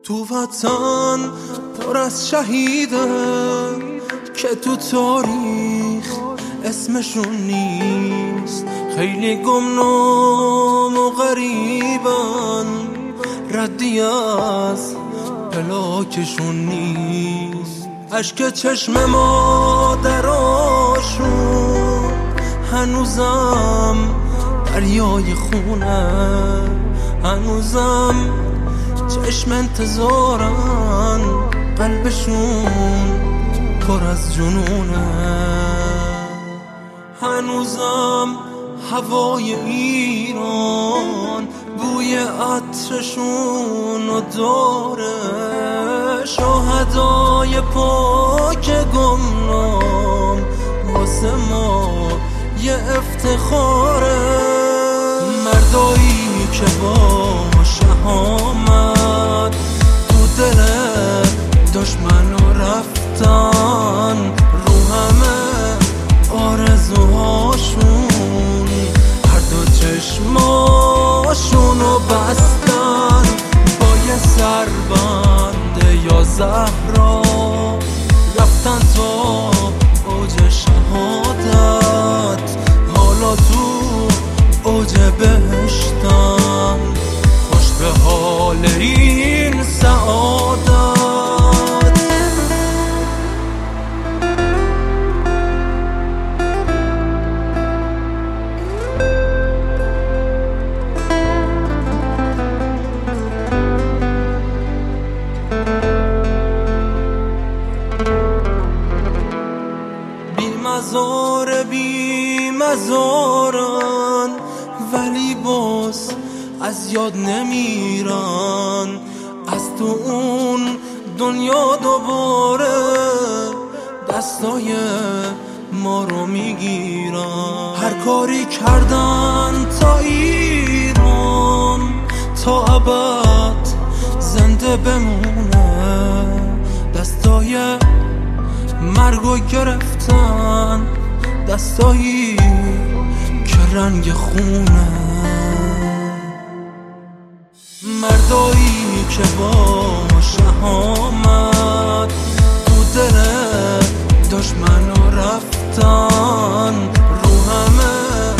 تو وطن پر از شهیده که تو تاریخ اسمشون نیست، خیلی گمنام و غریبن، ردی از پلاکشون نیست. اشک چشم مادراشون هنوزم دریای خونه، هنوزم چشم انتظارن، قلبشون پر از جنونه. هنوزم هوای ایران بوی عطرشون رو داره، شهدای پاک گمنام واسه ما یه افتخاره. مردایی که با شهامت تو دل دشمنو رفتن، رو همه آرزوهاشون هر دو چشماشونو بستن، با یه سربند یا زهرا رفتن تا اوج شهادت، حالا تو اوج بهشتن، خوش به حال این سعادت. بی مزارن ولی باز از یاد نمیرن، از تو اون دنیا دوباره دستای ما رو میگیرن. هر کاری کردن تا ایران تا ابد زنده بمونه، دستای مرگو گرفتن، دستایی که رنگ خونه. مردایی که با شهامت تو دل دشمنو رفتن، رو همه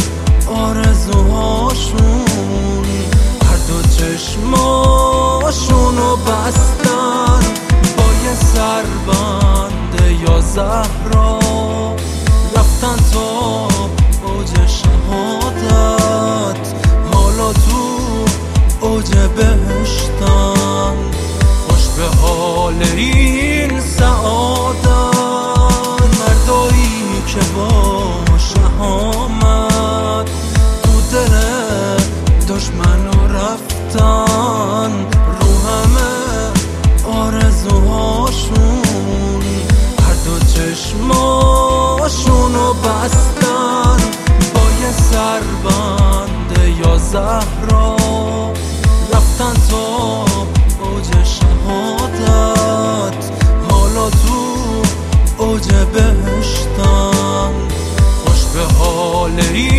آرزوهاشون هر دو چشماشونو بستن، با یه سربند یا زهرا رفتن تا اوج شهادت، حالا تو اوج بهشتن، خوش به حال این سعادت. مردایی که با شهامت تو دل دشمنو رفتن، رو همه آرزوهاشون هر دو چشماشونو بستن، با یه سربند یا زهرا رفتن تا اوج شهادت، حالا تو اوج بهشتن، خوش به حال